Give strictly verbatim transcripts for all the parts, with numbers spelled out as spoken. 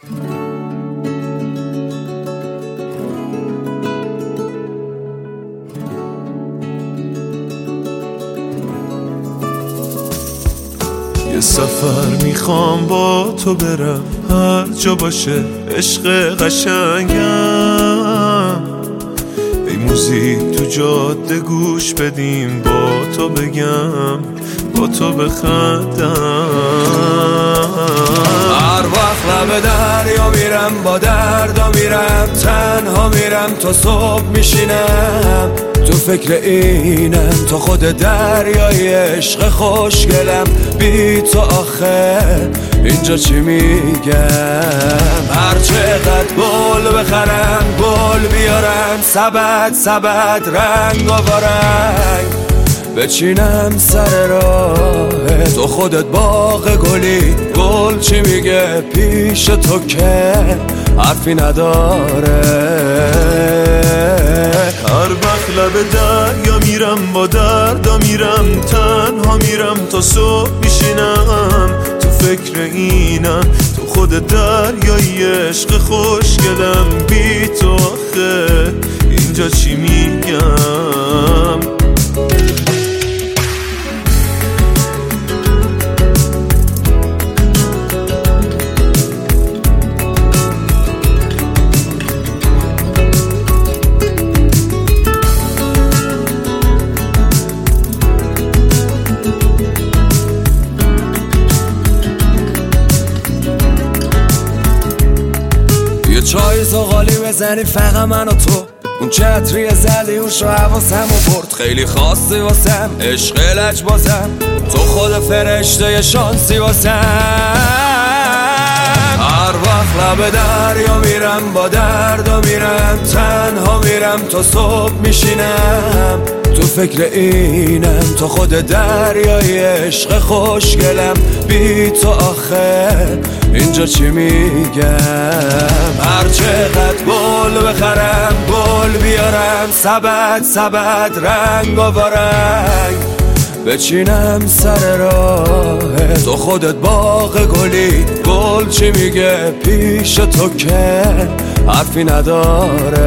یه سفر میخوام با تو برم، هر جا باشه عشق قشنگم. ای موزیک تو جاده گوش بدیم، با تو بگم با تو بخندم. هر وقت لب دریا میرم با دردا میرم، تنها میرم تا صبح میشینم. تو فکر اینم تا خود دریای عشق خوشگلم. بی تو آخه اینجا چی میگم؟ هر چقدر گل بخرم گل بیارم، سبد سبد رنگ و رنگ بچینم سر راه تو. خودت باغ گلی، گل چی میگه پیش تو که حرفی نداره. هر وقت لب دریا میرم با دردا میرم، تنها میرم تا صبح میشینم. تو فکر اینم تو خود دریای عشق خوشگلم. بی تو آخه اینجا چی میگم؟ چای زغالی بزنی فقط من و تو، اون چتری زدیوش رو حواسم و برد. خیلی خاصی واسم عشق لج بازم، تو خود فرشته شانسی واسم. هر وقت لب دریا میرم با دردا میرم، تنها میرم تا صبح میشینم. تو فکر اینم تا خود دریای عشق خوشگلم. بی تو آخه اینجا چی میگم؟ هر چقدر گل بخرم گل بیارم، سبد سبد رنگ و رنگ بچینم سر راه تو. خودت باغ گلی، گل چی میگه پیش تو که حرفی نداره.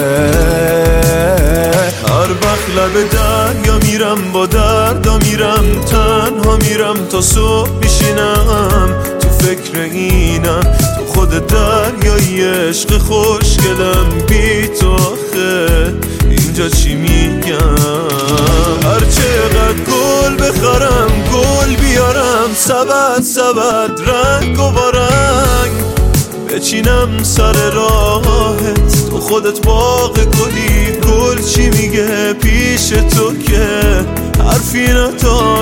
هر وقت لب دریا میرم با دردا میرم، تنها میرم تا صبح میشینم. تو فکر اینم تو خود دریای عشق خوشگلم. بی تو آخه اینجا چی میگم؟ هر چقدر گل بخرم گل بیارم، سبد سبد رنگ و رنگ بچینم سر راهت. تو خودت باغ گلی، گل چی میگه پیش تو که حرفی نداره.